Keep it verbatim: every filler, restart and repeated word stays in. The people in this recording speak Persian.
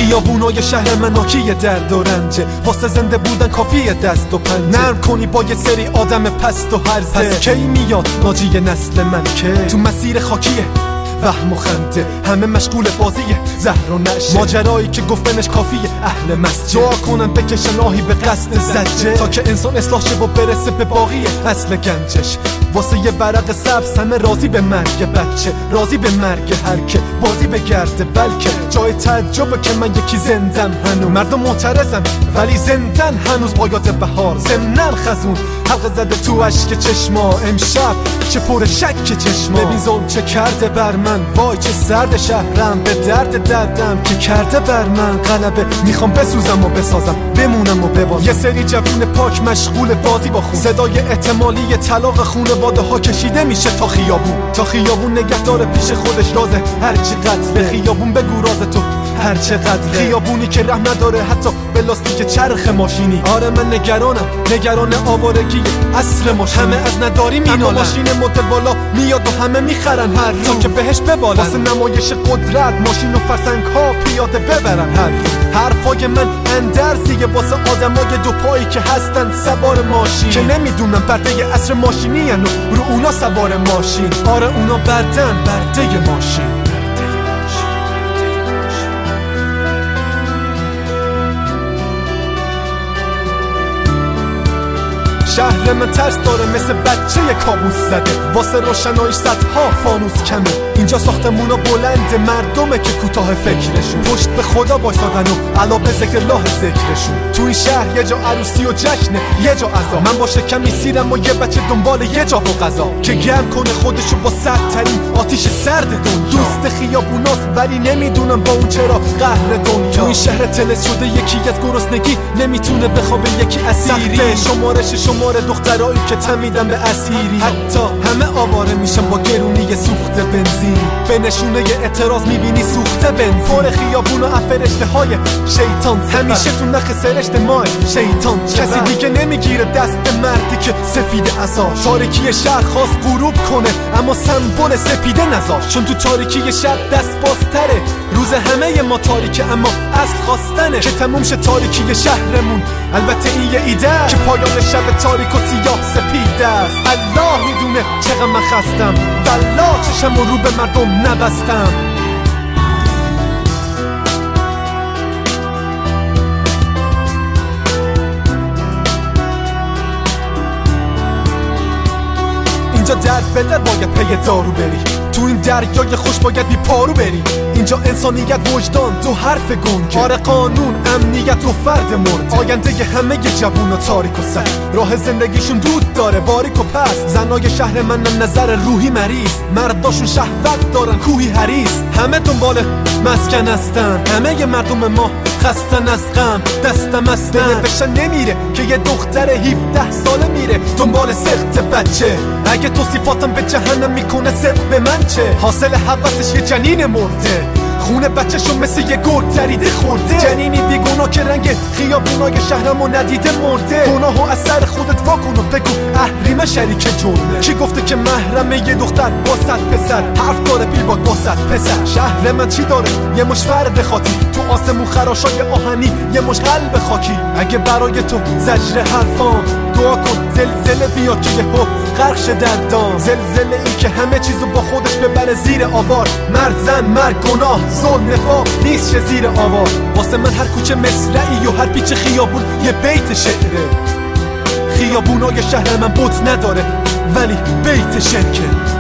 خیابونای شهر من ناکیه درد و رنجه، واسه زنده بودن کافیه دست و پنجه. نرم کنی با یه سری آدم پست و هرزه، پس کی میاد ناجی نسل من که تو مسیر خاکیه وهم و خنده، همه مشغول بازیه زهر و نشه، ماجرایی که گفتنش کافیه اهل مسجد دعا کنن بکشن آهی به قصد زجه، تا که انسان اصلاح شه و برسه به باقیه اصل گنجش. واسه یه ورق سبز همه راضی به مرگ بچه، راضی به مرگ هر که بازی بگرده، بلکه جای تعجبه که من یکی زندم هنوز، مردم معترضن ولی زندن هنوز با یاد بهار، ضمناً خزون حلقه زده تو اشک چشما، امشب چه پر شک چشما، ببین ظلم چه کرده بر من، وای چه سرد شهرم، به درد دردم که کرده بر من غلبه، میخوام بسوزم و بسازم بمونم و ببازم. یه سری جوون پاک مشغول بازی با خون، صدای احتمالی طلاق خونواده ها کشیده میشه تا خیابون، تا خیابون نگهدار پیش خودش رازه هرچی قتله، خیابون بگو راز تو هر چقدر، خیابونی که رحم نداره حتی به لاستیک چرخ ماشینی. آره من نگرانم، نگران آوارگی اصل ماشین، همه از نداری مینالن، اما ماشین مدل بالا میاد و همه میخرن هر روز تا که بهش ببالن، واسه نمایش قدرت ماشین و فرسنگ ها پیاده ببرن هر روز. حرفای من اندرزیه واسه آدمای دو پایی که هستن سوار ماشین، که نمیدونن برده عصر ماشینی هن و رو اونا سوار ماشین. آره اونا بردن برده ماشین. شهر من ترس داره مثل بچه ی کابوس زده، واسه روشنایش صدها فانوس کمه، اینجا ساختمونا بلنده مردمه که کوتاه فکرشون، پشت به خدا وایسادن و علا به ذکر الله ذکرشون. تو این شهر یه جا عروسی و جشنه یه جا عزا، من با شکمی سیرم و یه بچه دنبال یه جا و غذا، که گرم کنه خودشو با سردترین آتیش سرد دنیا. دوست خیابوناست ولی نمیدونم با اون چرا قهر دنیا. تو این شهر تلس شده یکی از گرسنگی نمیتونه بخوابه یکی اسیری، شمارش شما دخترایی که تمیدن به اسیری، حتی همه آواره میشن با گرونی سوخت بنزین، به نشونه اعتراض میبینی سوخته بنزین. فور خیابون و افرشته های شیطان همیشه تو نخ سرشت ماه شیطان، کسی دیگه نمیگیره دست مردی که سفید عصا. تاریکی شهر خواست غروب کنه اما سمبل سپیده نذار، چون تو تاریکی شب دست بازتره، روز همه ما تاریکه اما اصل خواستنه که تموم شه تاریکی شهرمون. البته این یه ایده که پایان شب تاریک و سیاه سپید است، الله میدونه چقدر من خستم، والله چشم رو به مردم نبستم. اینجا در بده باید پی دارو بری، تو این دریای خوش باید بی پارو بری. اینجا انسانیت وجدان دو حرف گنگه، آره قانون امنیت و فرد مرد، آینده همه جوون و تاریک و سر، راه زندگیشون دود داره باریک و پست. زنای شهر من نظر روحی مریض، مرداشون شهوت دارن کوهی حریص، همه دنبال مسکن هستن، همه مردم ما خستن از غم دستم از دل بشن نمیره که یه دختر هفده ساله میره دنبال سخت بچه. اگه توصیفاتم به جهنم میکنه صرف به من چه، حاصل حوثش یه جنین مرده، خونه بچه‌شون مثل یه گرد دریده خورده، جنینی بیگناه که رنگ خیابونای شهرمو ندیده مرده. گناهو از سر خودت واکن و بگو اهریمه شریک جرمه، کی گفته که محرمه یه دختر با صد پسر، حرف داره بیلبورد با صد پسر. شهر من چی داره؟ یه مش فرد خاطی، تو آسمون خراشای آهنی یه مش قلب خاکی. اگه برای تو زجر حرفام دعا کن زلزله بیاد که یهو غرق شه در دام، زلزله ای که همه چیزو با خودش ببره زیر آوار، مرد زن مرگ گناه ظلم نفاق نیست شه زیر آوار. واسه من هر کوچه مصرعی و هر پیچ خیابون یه بیت شعره، خیابونای شهر من بوت نداره ولی بیت شرکه.